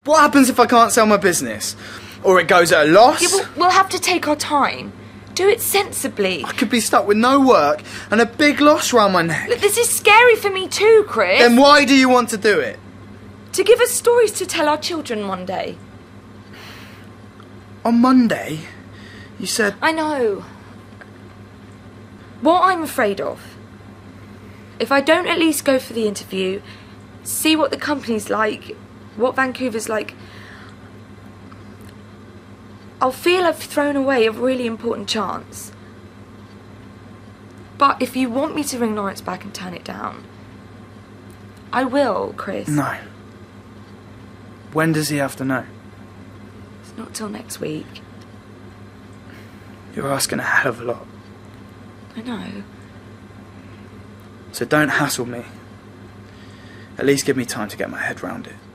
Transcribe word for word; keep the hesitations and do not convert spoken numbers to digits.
What happens if I can't sell my business? Or it goes at a loss? Yeah, we'll, we'll have to take our time. Do it sensibly. I could be stuck with no work and a big loss round my neck. Look, this is scary for me too, Chris. Then why do you want to do it? To give us stories to tell our children one day. On Monday, you said... I know. What I'm afraid of, if I don't at least go for the interview, see what the company's like, what Vancouver's like, I'll feel I've thrown away a really important chance. But if you want me to ring Lawrence back and turn it down, I will, Chris. No. When does he have to know? It's not till next week. You're asking a hell of a lot. I know. So don't hassle me. At least give me time to get my head round it.